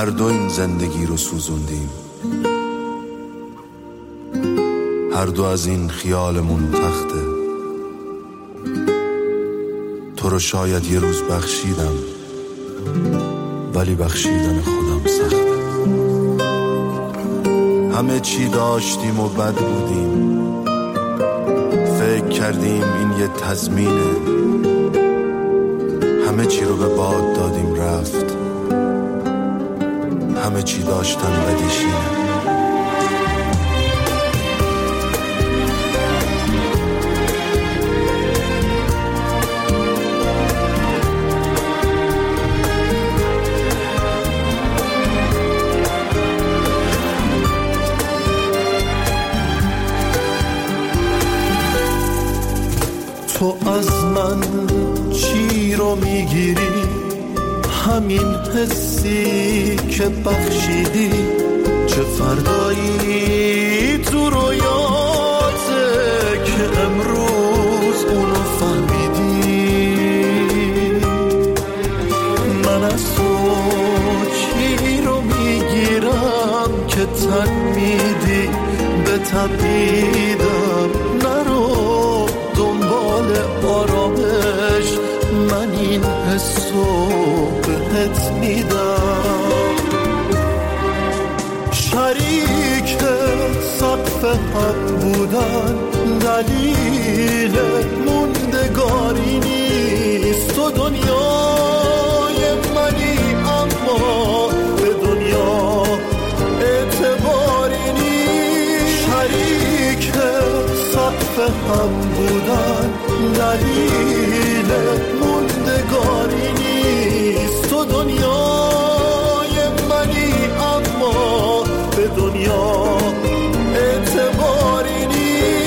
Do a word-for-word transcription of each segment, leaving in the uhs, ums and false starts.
هر دو این زندگی رو سوزوندیم، هر دو از این خیالمون تخته. تو رو شاید یه روز بخشیدم، ولی بخشیدن خودم سخته. همه چی داشتیم و بد بودیم، فکر کردیم این یه تضمینه. همه چی رو به باد دادیم رفت، همه چی داشتن بدیشینه. تو از من چی رو میگیری؟ همین حسی که بخشیدی. چه فردایی تو رویاته که امروز اونو فهمیدی؟ من از تو چی رو میگیرم که تن میدی به تبیدم؟ نرو دنبال آرامش، من این حسو بهت میدم. شریک سقف هم بودن دلیل موندگاری نیست. تو دنیای منی اما به دنیا اعتباری نیست. شریک سقف هم بودن دلیل موندگاری نیست. تو دنیای منی اما به دنیا اعتباری نیست.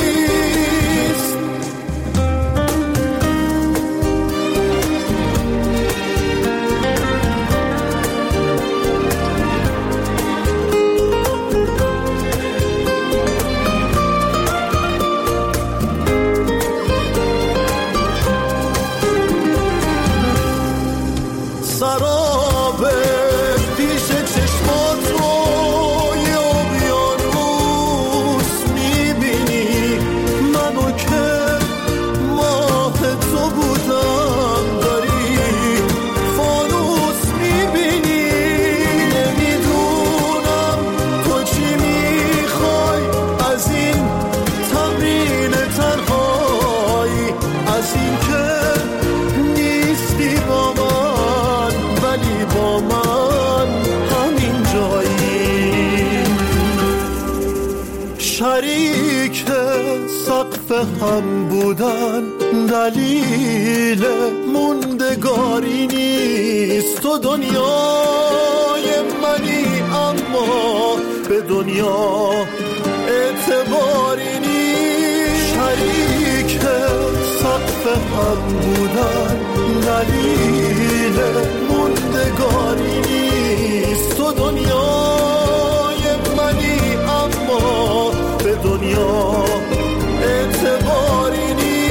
شریک سقف هم بودن دلیل موندگاری نیست. تو دنیای منی اما به دنیا اعتباری نیست. شریک سقف هم بودن دلیل موندگاری نیست. تو دنیای منی اما به دنیا اعتباری نیست.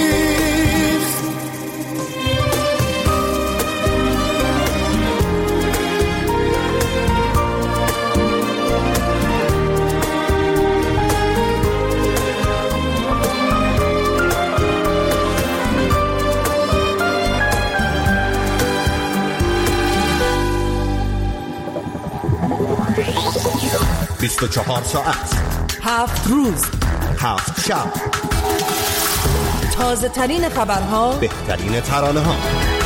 بیست و چهار ساعت، هفت روز، هفت شب، تازه ترین خبرها، بهترین ترانه ها.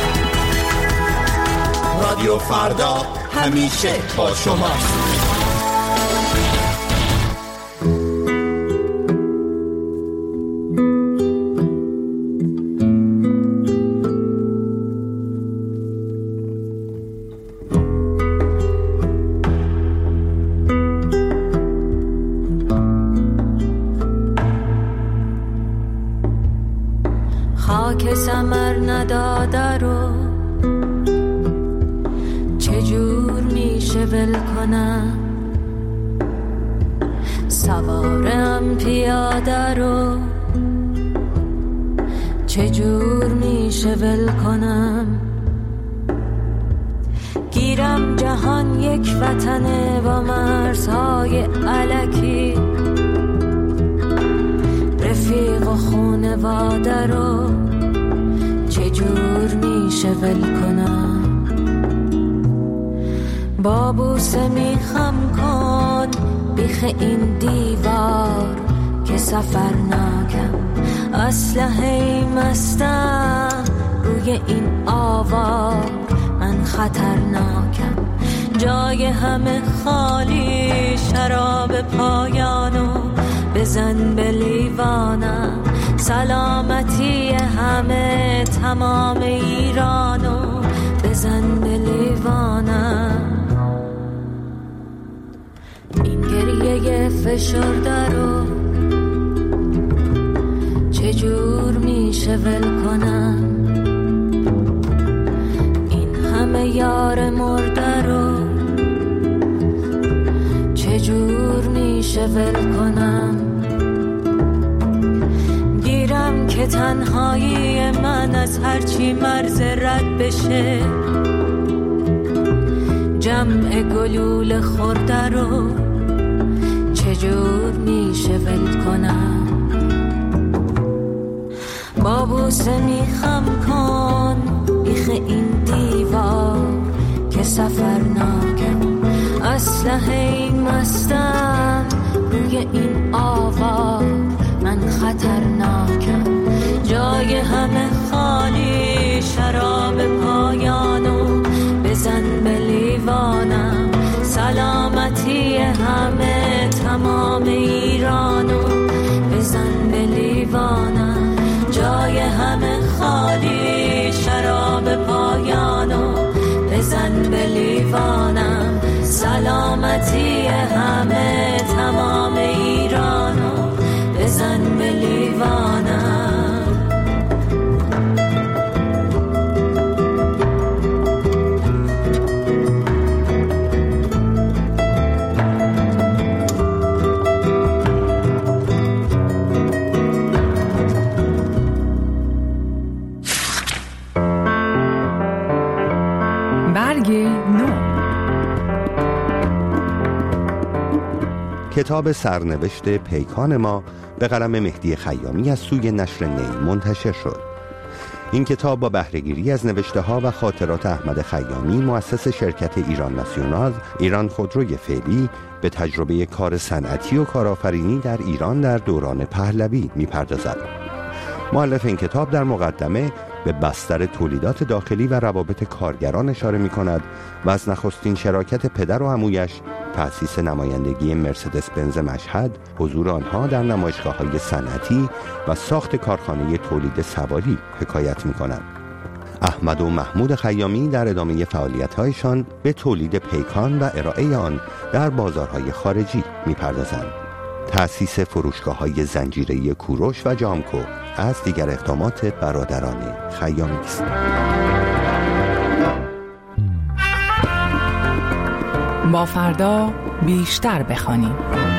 رادیو فردا همیشه با شماست. خاک ثمر نداده رو چجور میشه ول کنم؟ سوارم پیاده رو چجور میشه ول کنم؟ گیر گیرم جهان یک وطنه با مرزهای الکی، رفیق و خونواده رو چجور میشه ول کنم؟ با بوسه میخم کن بیخ این دیوار که سفر ناکم، اسلحه مستم روی این آوار، من خطرناکم. جای همه خالی، شراب پایانو بزن به لیوانم، سلامتی همه تمام ایرانو بزن به لیوانم. این گریه فشرده رو چجور میشه ول کنم؟ این همه یار مرده رو چجور میشه ول کنم؟ گیرم که تنهایی من از هرچی مرز رد بشه، جمع گلول خورده رو چجور میشه ول کنم؟ با بوسه میخم کن بیخ این دیوار که سفر ناکم، اسلحه مستم روی این آوار، من خطرناکم. جای همه خالی، شراب پایانو بزن به لیوانم، سلامتی همه تمام ایرانو بزن به لیوانم. جای همه خالی، شراب پایانو بزن به لیوانم، سلامتی همه تمام ایرانو بزن به لیوانم. کتاب سرنوشت پیکان ما به قلم مهدی خیامی از سوی نشر نیل منتشر شد. این کتاب با بهره‌گیری از نوشته ها و خاطرات احمد خیامی، مؤسس شرکت ایران ناسیونال، ایران خودروی فعلی، به تجربه کار صنعتی و کارآفرینی در ایران در دوران پهلوی می‌پردازد. مؤلف این کتاب در مقدمه به بستر تولیدات داخلی و روابط کارگران اشاره می‌کند و از نخستین شراکت پدر و عمویش، تأسیس نمایندگی مرسدس بنز مشهد، حضور آنها در نمایشگاه‌های صنعتی و ساخت کارخانه تولید سواری حکایت می‌کند. احمد و محمود خیامی در ادامه فعالیت‌هایشان به تولید پیکان و ارائه آن در بازارهای خارجی می‌پردازند. تأسیس فروشگاه‌های زنجیره‌ای کوروش و جامکو از دیگر اقدامات برادران خیامی است. با فردا بیشتر بخوانیم.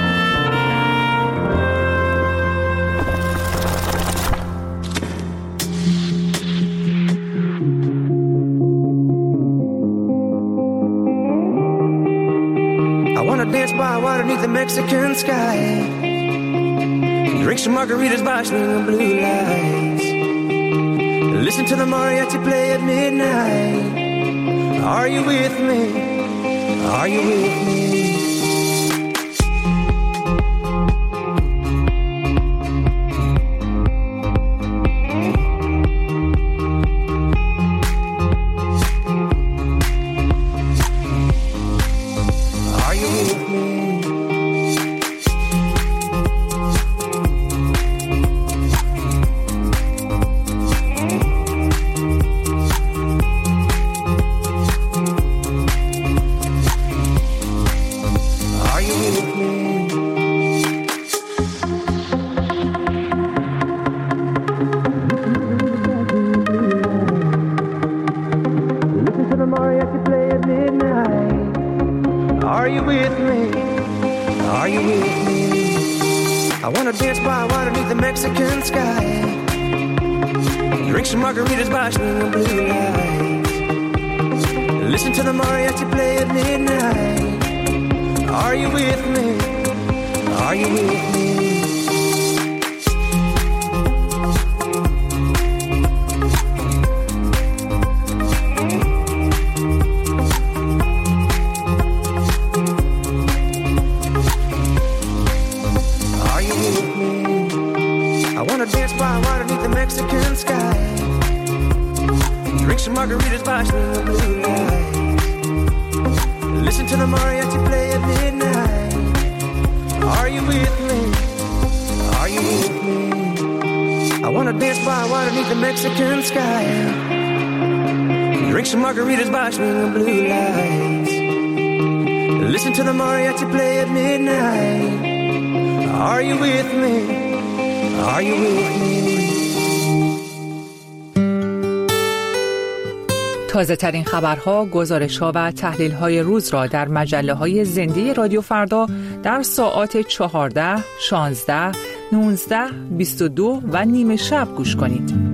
I wanna dance by water beneath the Mexican sky, drink some margaritas by swinging blue lights, listen to the mariachi play at midnight. Are you with me? Are you with me? Listen to the mariachi play at midnight. Are you with me? Are you with me? Are you with me? I wanna dance by water beneath the Mexican sky. Drink some margaritas by swinging blue lights. Listen to the mariachi play at midnight. Are you with me? Are you with me? I wanna dance by water beneath the Mexican sky. Drink some margaritas by swinging blue lights. Listen to the mariachi play at midnight. Are you with me? Are you with me? تازه ترین خبرها، گزارش‌ها و تحلیل‌های روز را در مجله‌های زنده رادیو فردا در ساعات چهارده، شانزده، نوزده، بیست و دو و نیمه شب گوش کنید.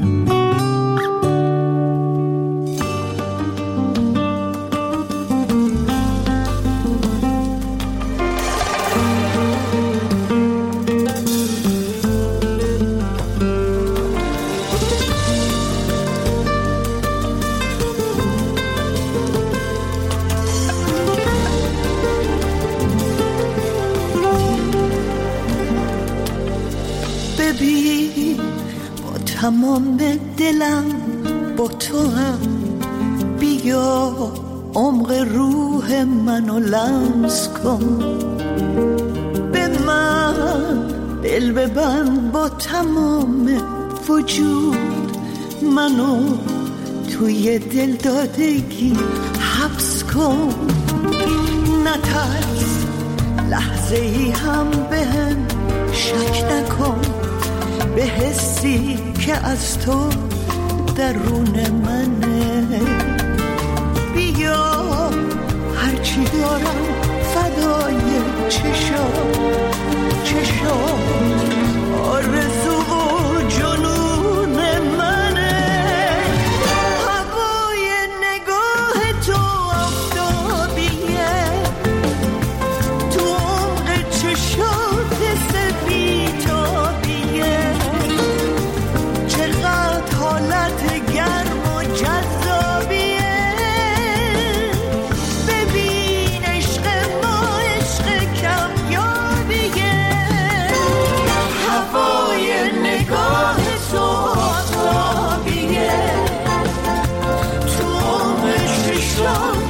تمام دلم با تو هم بیا عمق روح منو لمس کن به من دل ببند با تمام وجود منو توی دل دادگی حبس کن نترس لحظه ای هم بهم شک نکن به حسی که از تو درون منه بیا هرچی دارم فدای چشام چشام آرزو و جنون منه هوای نگاه تو آفتابیه تو عمق چشات سپیدابیه چقدر حالت گرم و جذابیه ببین عشق ما عشق کمیابیه هوای نگاه تو آفتابیه تو عمق چشات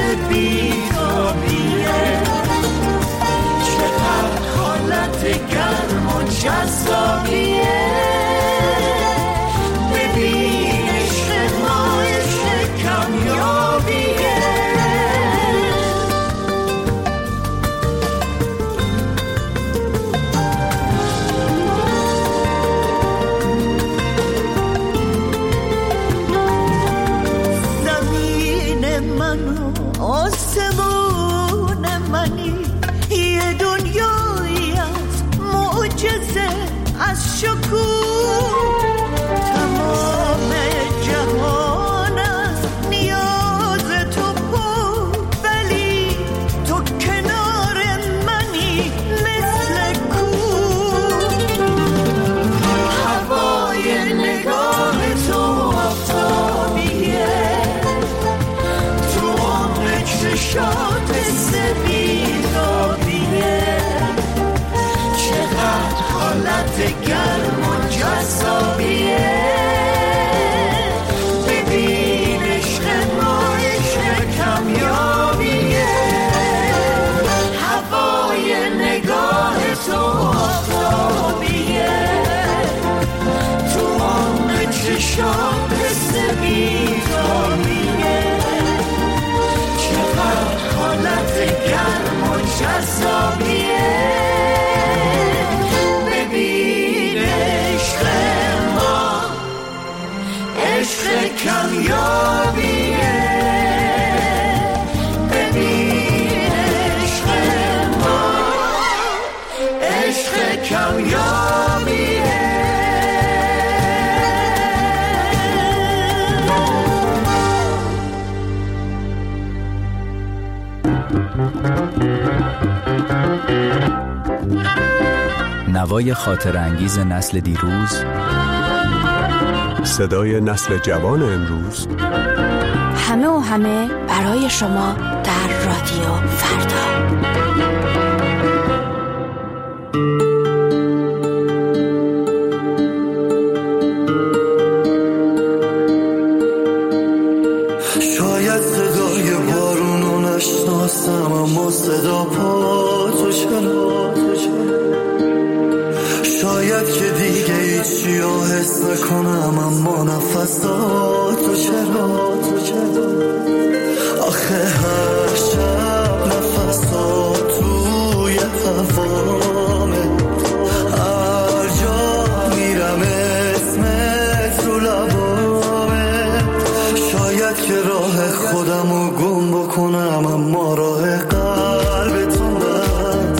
سپیدابیه چقدر حالت گرم و جذابیه آسمون منی یه دنیایی از معجزه از شکوه تمام جهان از نیاز تو پر ولی تو کنار منی مثل کوه هوای نگاه تو آفتابیه چشات سپیدابیه چقدر حالت گرم و جذابیه ببین عشق ما عشق کمیابیه هوای نگاه تو آفتابیه تو عمق چشات سپیدابیه حالت گرم و جذابیه ببین عشق ما عشق کمیابیه ببین عشق ما عشق کمیابیه نوای خاطر انگیز نسل دیروز، صدای نسل جوان امروز، همه و همه برای شما در رادیو فردا. شاید صدای بارونو نشناسم، اما صدا پا تو چرا؟ شاید که دیگه هیچی رو حس نکنم، اما نفساتو چرا؟ آخه هر شب نفسات توی هوامه، هر جا میرم اسمت رو لبامه. شاید که راه خودمو گم بکنم، اما راه قلبتون من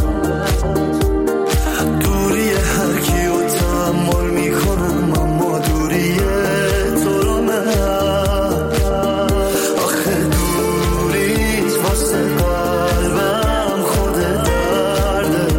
دوری هر کیو تحمل میکنم، اما دوری تو رو من. آخه دوریت واسه قلبم خود درده،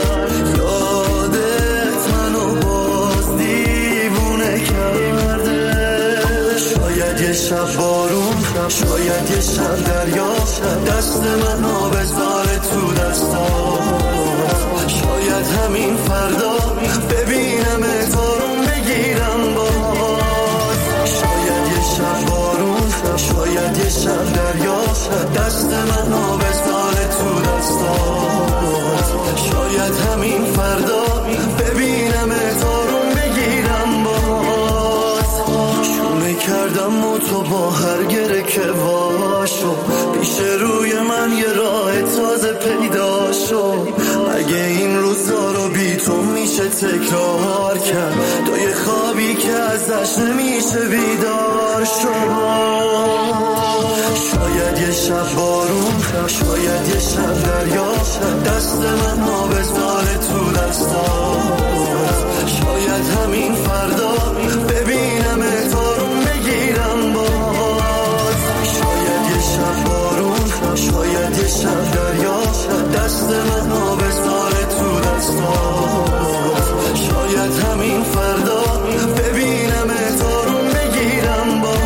یادت منو باز دیوونه کرده. شاید یه شب بارون، شاید یه شب دریا، دست منو بذاره تو دستات. شاید همین فردا ببینم اتارون بگیرم باز. شاید یه شب بارون، شاید یه شب دریا، دست منو بذاره تو دستات. شاید همین فردا ببینم اتارون بگیرم باز. شونه کردم و تو با هر گره که واشو، پیش روی من یه راه تازه پیدا شو. اگه این روزا رو بی تو میشه تکرار کرد، تو یه خوابی که ازش نمیشه بیدار شد. شاید یه شب بارون، شاید یه شب دریا، دست من ها بذاره تو دستات. شاید همین فردا ببینم اتارون بگیرم باز. شاید یه شب بارون، شاید یه شب دریا، دست من ها بذاره تو دستات. شاید همین فردا ببینم اتارون بگیرم باز.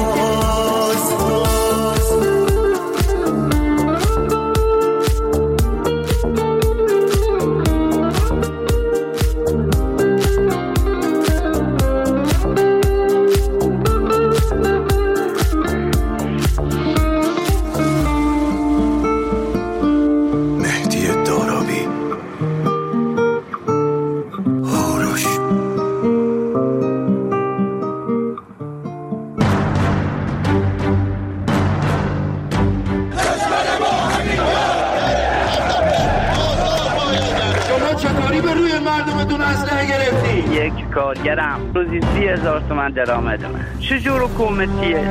کارگرم روزی سی هزار تومن درآمدمه. چجور حکومتیه؟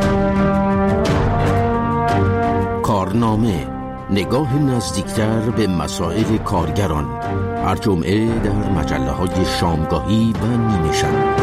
کارنامه، نگاه نزدیکتر به مسائل کارگران، هر جمعه در مجله های شامگاهی و نیمه شب.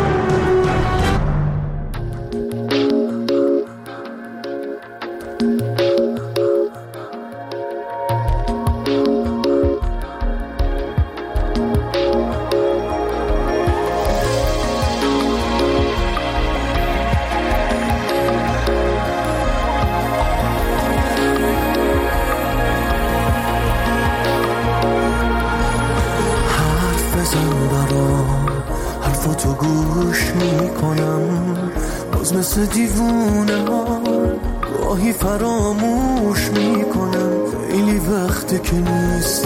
مثل دیوونه ها گاهی فراموش میکنم، خیلی وقته که نیستی.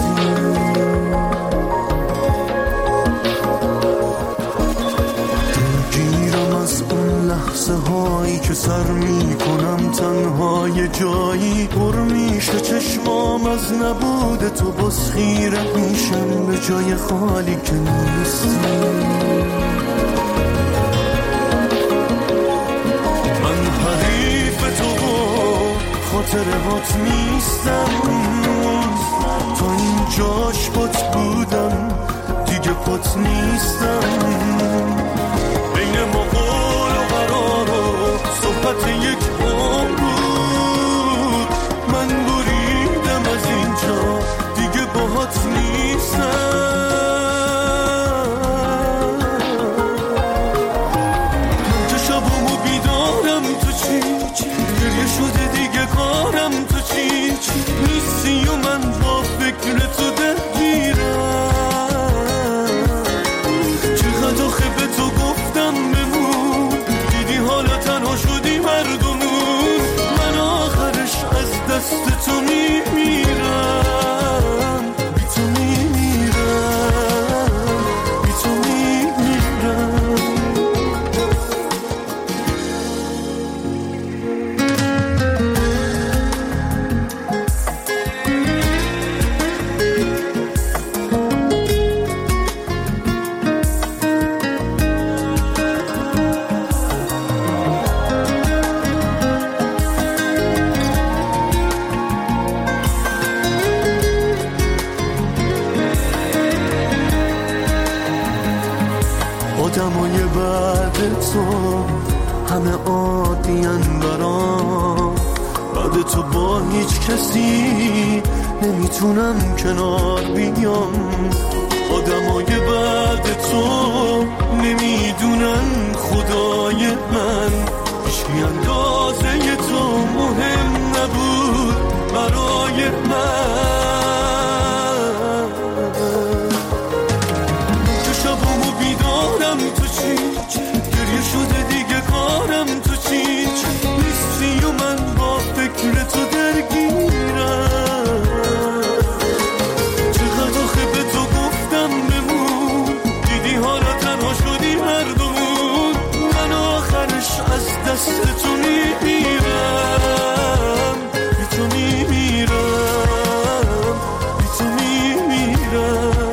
دلگیرم از اون لحظه هایی که سر میکنم تنها یه جایی، پر میشه چشمام از نبود تو، باز خیره میشم به جای خالی که نیستی. خاطرهات نیستم، تا این جاش پات بودم دیگه پات نیستم. بین ما قول و قرار و صحبت یک عمر بود، من بریدم از اینجا دیگه باهات نیستم. تو همه عادیان برام، بعد تو با هیچ کسی نمیتونم کنار بیام. آدمای بعد تو نمیدونن خدای من، هیچکی اندازه تو مهم نبود برای من. تو شبامو بیدارم تو چی، گریه شده دیگه کارم تو چی، نیستی و من با فکر تو درگیرم. چقدر آخه به تو گفتم بمون، دیدی حالا تنها شدی هر دومون، من آخرش از دست تو میمیرم، بی تو میمیرم، بی تو میمیرم،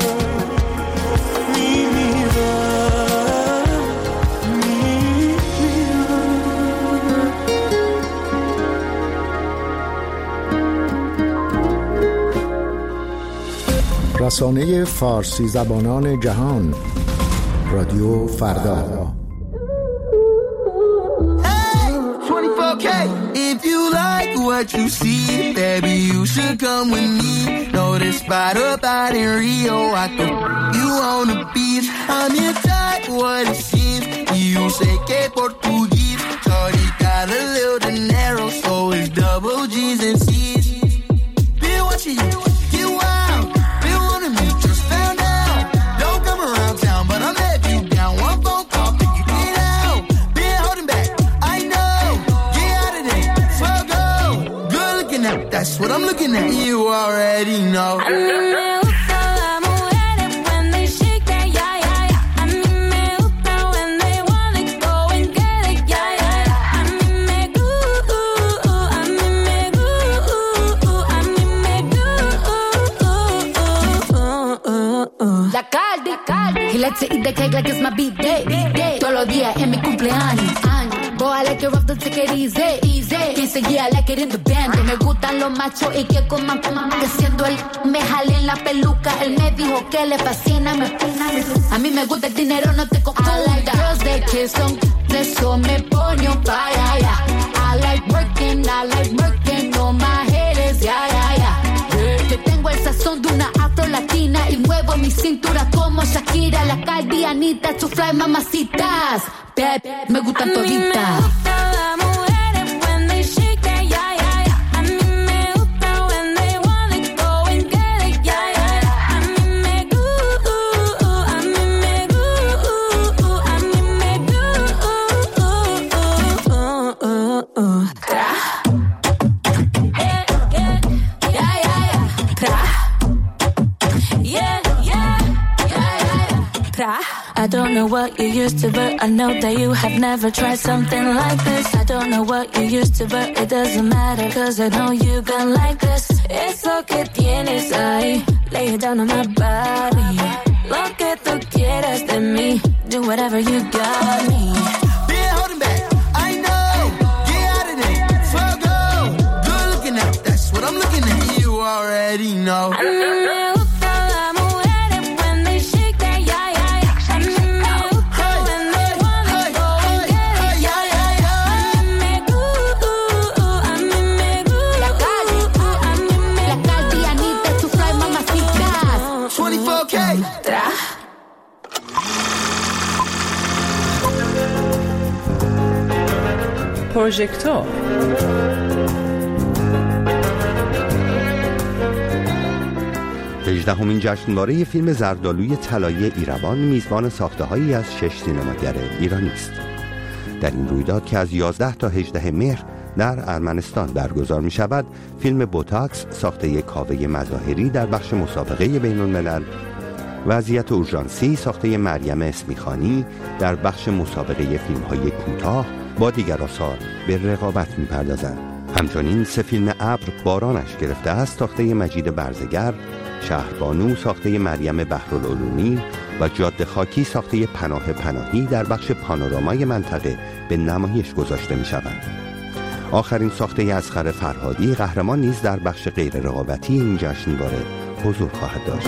رسانه فارسی زبانان جهان، رادیو فردا. If you like what you see, baby, you should come with me. Know this spot up out in Rio, I can you on the beach. I'm your type, what it seems. You say que Portuguese. Shorty got a little dinero, so it's double G's and C's. Been watching you, get wild. Been wanting me, just found out. Don't come around town, but I'm letting you down. One phone call, pick you get out. Been holding back, I know. Get out of there, slow go. Good looking at, that's what I'm looking at. You already know. Let's eat the cake like it's my B-day. Todos los días en mi cumpleaños. Boy, I like it rough, don't take it easy. Dice, yeah, I like it in the band. Me gustan los machos y que coman, coman. Que siendo él me jale en la peluca. Él me dijo que le fascina, me fascina. A mí me gusta el dinero, no te confundas. I like girls that kiss on, eso me pone on fire, yeah. I like working, I like working on my haters, yeah, yeah, yeah. Yo tengo el sazón de una afro latina y muevo mi cintura como Shakira, la caldianita, tu fly mamacitas. Bad, me gustan toditas. I don't know what you used to, but I know that you have never tried something like this. I don't know what you used to, but it doesn't matter, cause I know you gon' like this. Eso que tienes ahí, lay it down on my body. Lo que tú quieras de mí, do whatever you got me. Been holding back, I know. Get out of there, slow go. Good looking at, that's what I'm looking at. You already know. I know. پروژکتور هجدهمین جشنواره فیلم زردآلوی طلایی ایروان میزبان ساخته‌هایی از شش سینماگر ایرانی است. در این رویداد که از یازده تا هجده مهر در ارمنستان برگزار می شود، فیلم بوتاکس ساخته کاوه مظاهری در بخش مسابقه بین الملل، وضعیت اورژانسی ساخته مریم اسمیخانی در بخش مسابقه فیلم‌های کوتاه با دیگر آثار به رقابت می‌پردازند. همچنین سه فیلم ابر بارانش گرفته است ساخته مجید برزگر، شهربانو ساخته مریم بحرالعلومی و جاده خاکی ساخته پناه پناهی در بخش پانورامای منطقه به نمایش گذاشته می‌شوند. آخرین ساخته اصغر فرهادی قهرمان نیز در بخش غیر رقابتی این جشنواره حضور خواهد داشت.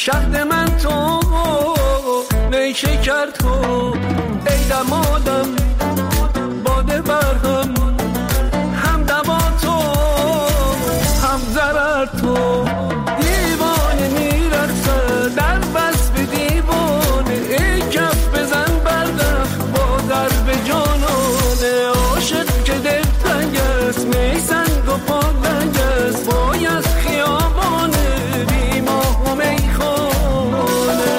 شهد من تو، نیشکر تو، ای دمادم باده برهم، هم دوا تو هم ضرر تو. دیوانه میرقصه در وصف دیوانه، ای کف بزن بردخ با ضرب جانانه. عاشق که دل تنگ است، می سنگ و پالنگ است، وای از خیابانه بی ماه و میخانه.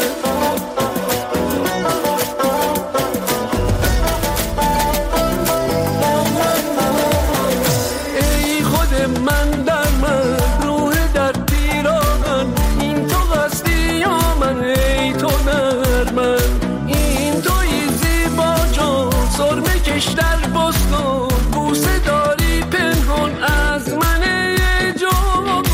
ای خود من در من، روح در پیراهن، این تو هستی یا من، ای تو در من. این توی زیبا جان، سرمه کش در بستان، بوسه داری پنهان از من ای جان.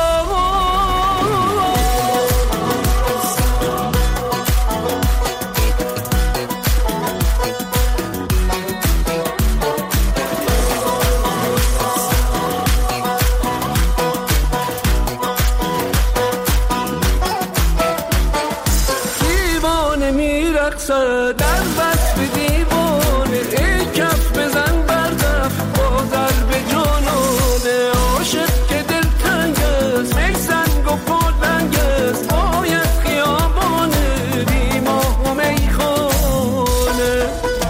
دیوانه میرقصه در وصف دیوانه، ای کف بزن بردخ با ضرب جانانه. عاشق که دل تنگ است، می سنگ و پالنگ است، باید خیابانه بی ماه و میخانه.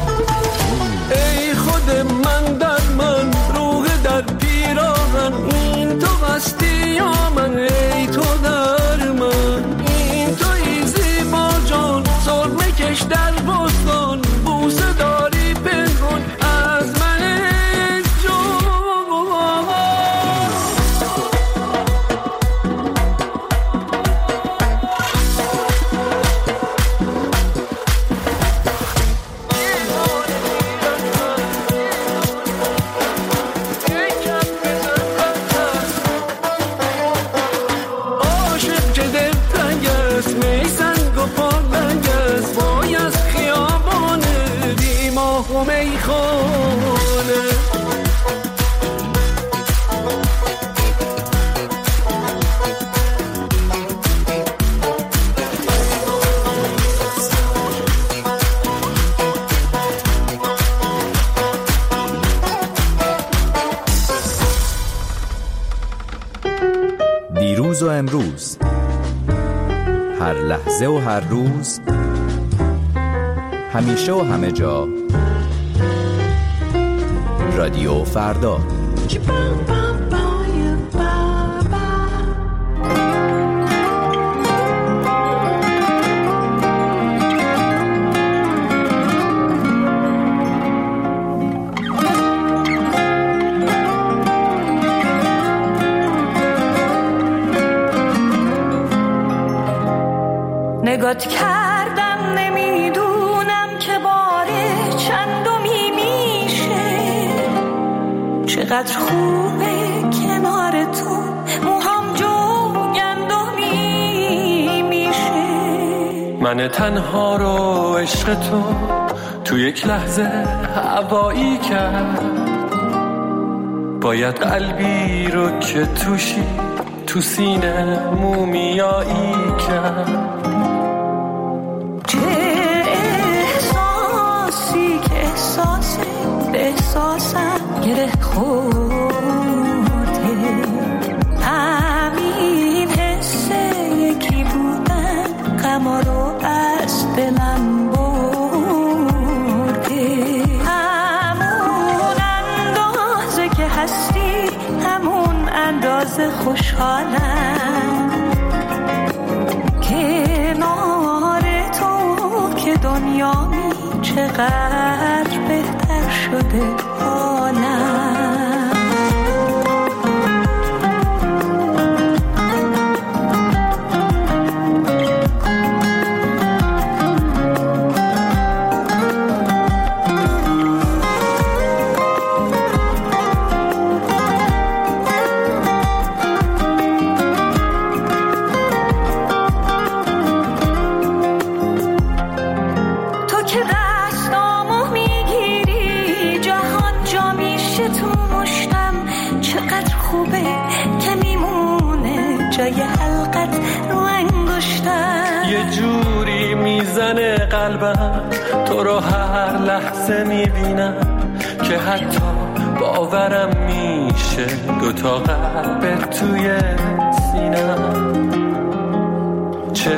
ای خود من در من، روح در پیراهن، این تو هستی یا من، ای تو در من. این توی زیبا جان، سرمه کش در بستان، بوسه داری پنهان از من ای جان. عاشق که دل تنگ است، می سنگ و پالنگ است، وای از خیابانه بی ماه و میخانه. دیروز و امروز، هر لحظه و هر روز، همیشه و همه جا، رادیو فردا. نگات کردم نمیدونم که باره چندمی میشه، چقدر خوبه کنار تو موهام جوگندمی میشه. من تنها رو عشق تو تو یک لحظه هوایی کرد، باید قلبی رو که توشی تو سینه مومیایی کرد. چه احساسی که احساس به احساسم گره خورده، همین حسه یکی بودن غما رو از دلم برده. همون اندازه که هستی، همون اندازه خوشحالم کنار تو که دنیامی چقدر بهتر شده حالم. تو که دستامو میگیری، جهان لبت رو انگشتم، یه جوری میزنه قلبم تو رو هر لحظه میبینم که حتی باورم میشه دوتا قلب توی سینم. چه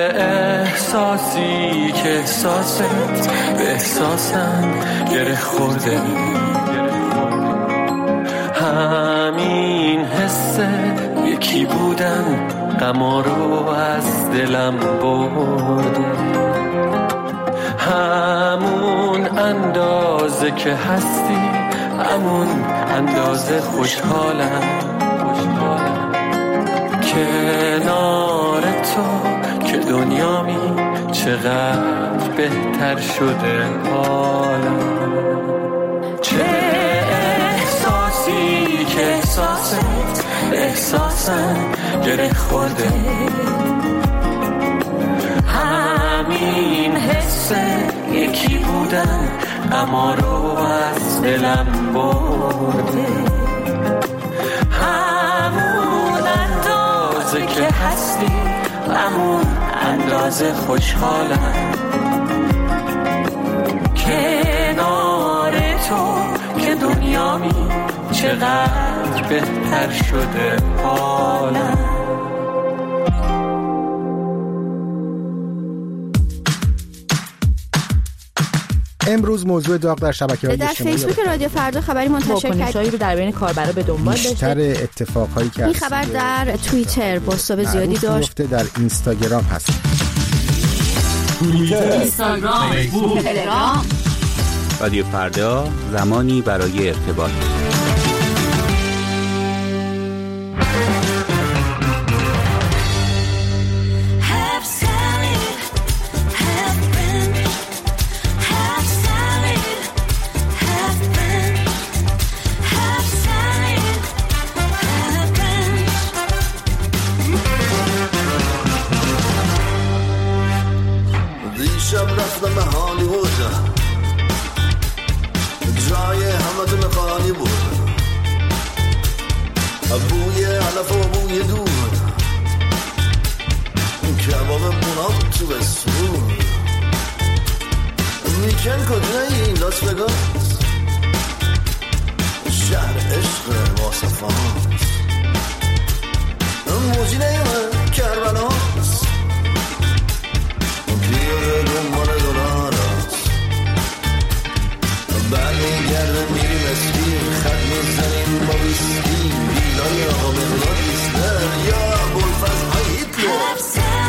احساسی که احساست به احساسم گره خورده، همین حسه یکی بودن غما رو از دلم برده، همون اندازه که هستی همون اندازه خوشحالم، کنار تو که دنیامی چقدر بهتر شده حالم. چه احساسی که احساست احساسم گره خورده، همین حسه یکی بودن اما رو از دلم برده، همون اندازه که هستی همون اندازه خوشحالم، کنار تو که دنیامی چقدر بهتر شده حالم. امروز موضوع داغ در شبکه‌های اجتماعی در فیسبوک رادیو فردا خبری منتشر کرد رو در بین کاربرا به دنبال داشته. بیشتر اتفاقهایی که این خبر در توییتر بازتاب زیادی داشت، در اینستاگرام هست، اینستاگرام، فیسبوک، تلگرام. رادیو فردا، زمانی برای ارتباط. بوی علف و بوی دود، کباب بوناب تو بسون، میکن کجایی لاس وگاس، شهر عشق واصفانس، موجی نیمه کربلاس، پیاده دنبال دلار است، برمیگرده میریم اسکی، خط میزنیم با ویسکی، بیلای آقا مقناطیس‌تر یا ابوالفضل هیتلر.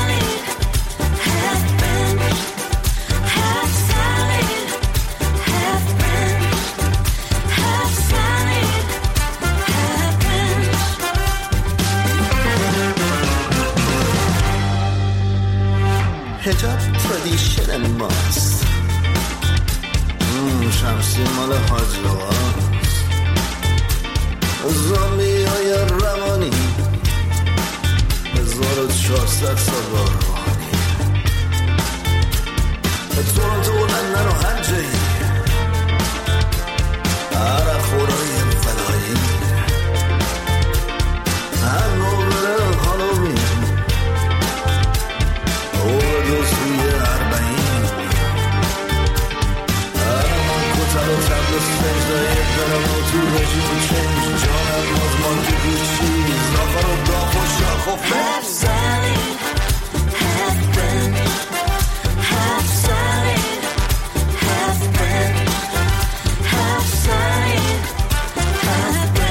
حجاب ترادیشن ماست، شمسی مال حاج رواست، زامبی های روانی هزار و چهارصد سال روانی، تورنتو و لندن و هر جایی، عرق خورای فلایی، هر نوبره هالووین، اوردوز روی اربعین، ارمان کتر و تبل سنجای درم و تو رژیم چنج، جانم مزمان که گوشی زاخر و داخ و شاخ و فرز. Half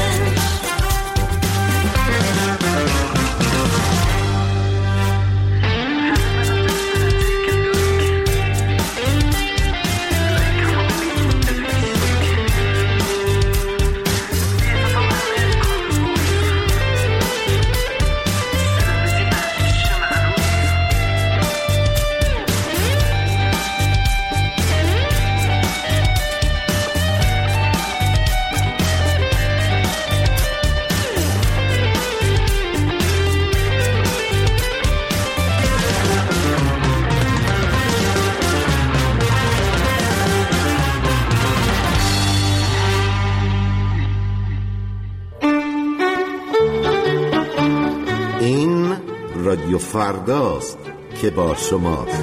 رادیو فرداست که با شماست.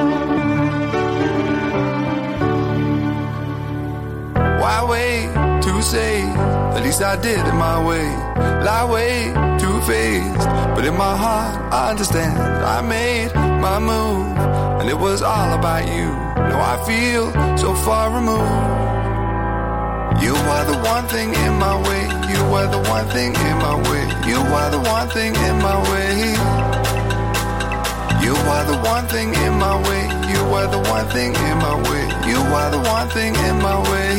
Why wait to say, at least I did it my way. Lie way too faced, but in my heart I understand. I made my move, and it was all about you. Now I feel so far removed. You are the one thing in my way. You are the one thing in my way. You are the one thing in my way. You are the one thing in my way. You are the one thing in my way. You are the one thing in my way.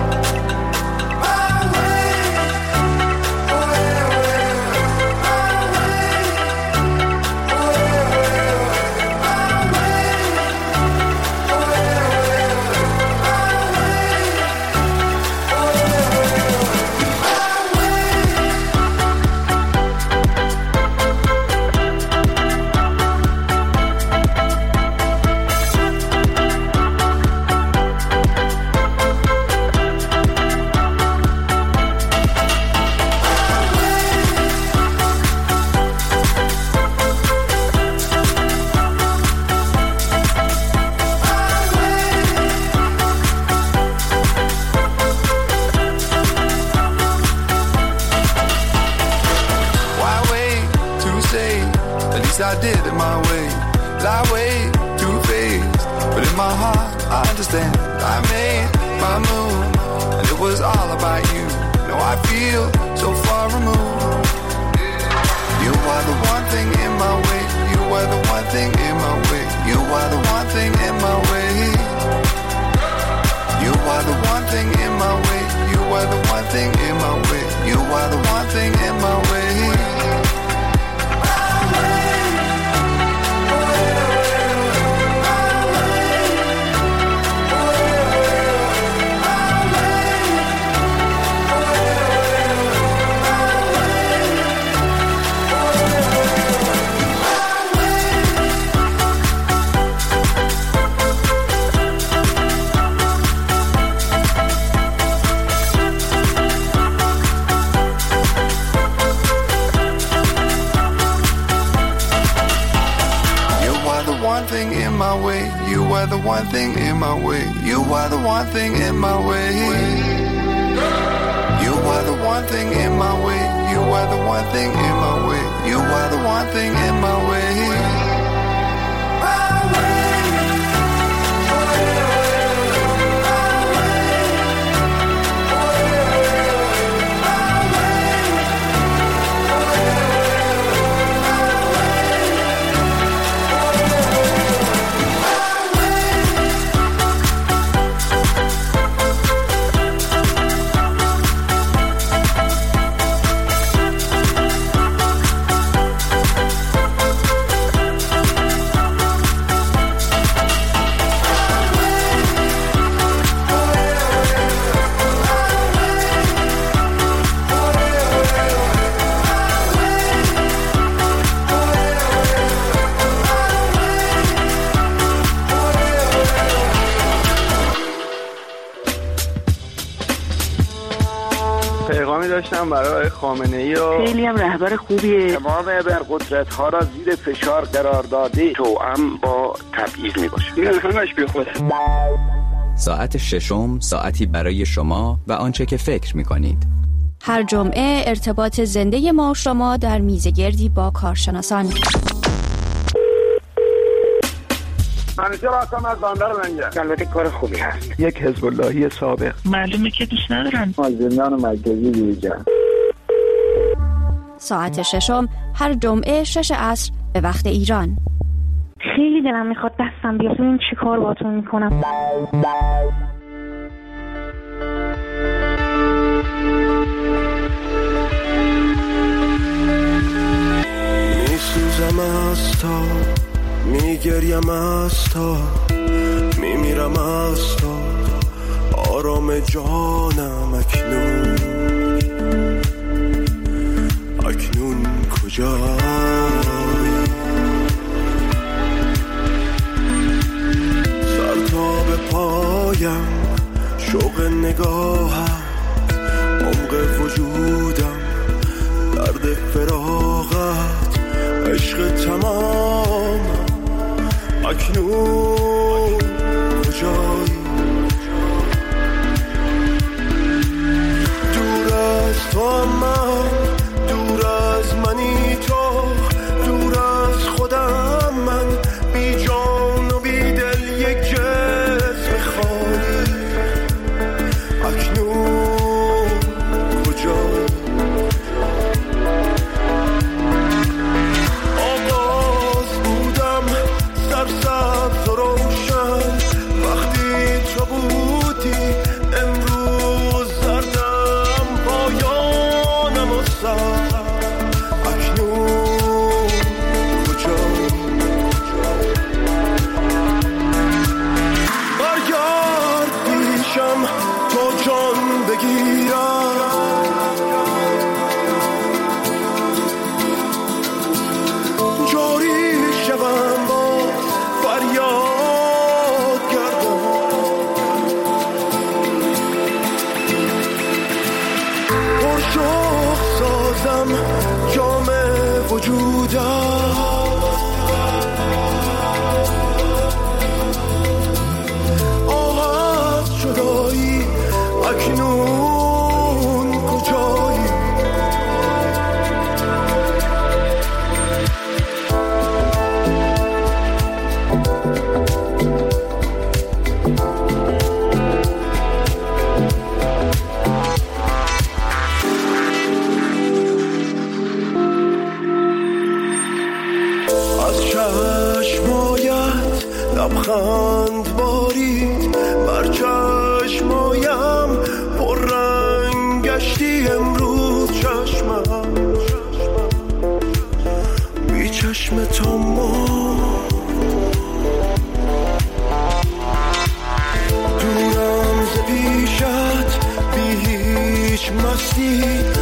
I did it my way. Lie way too faced, but in my heart I understand. I made my move, and it was all about you. Now I feel so far removed. You are the one thing in my way. You are the one thing in my way. You are the one thing in my way. You are the one thing in my way. You are the one thing in my way. You are the one thing in my way. Thing in my way. You are the one thing in my way. You are the one thing in my way. You are the one thing in my way. You are the one thing in my way. You are the one thing in my way. داشتم برای خامنه‌ای و خیلی هم رهبر خوبیه. تمام ابرقدرت ها را زیر فشار قرار داده توأم با تبعیض میباشه. این همش بی خود. ساعت ششم ساعتی برای شما و آنچه که فکر میکنید. هر جمعه ارتباط زنده ما و شما در میزگردی با کارشناسان. منیجر آسام از باندر منگه. البته کار خوبی هست. یک حزب اللهی سابق. معلومه که دوست ندارن. از زندان مرکزی بیرون. ساعت ششم هر جمعه شش عصر به وقت ایران. خیلی دلم میخواد دستم بیاد ببینم چی کار باهاتون میکنم. میسوزم از تا میگریم از تا میمیرم از تا آرام جانم اکنون اکنون کجا سر تا به پایم شوق نگاهم عمق وجودم درد فراغت عشق تمام اکنون کجایی؟ دور از تو هم من، دور از منی تو، دور از خودم من، بی جان و بی دل یک جسم خالی. اکنون کجایی؟ آغاز بودم سرسبز و روشن، وقتی تو بودی. امروز زردم پایانم و سر. اکنون کجایی؟ برگرد پیشم تا جان بگیرم، جاری شوم با فریاد گردم. پرشوق سازم جام وجودم، آه از جدایی. اکنون کجایی؟ از چشمایت لبخند بارید، بر چشمایم پر رنگ گشتی. امروز چشمم بی چشم تو ما، دورم ز پیشت بی هیچ مستی.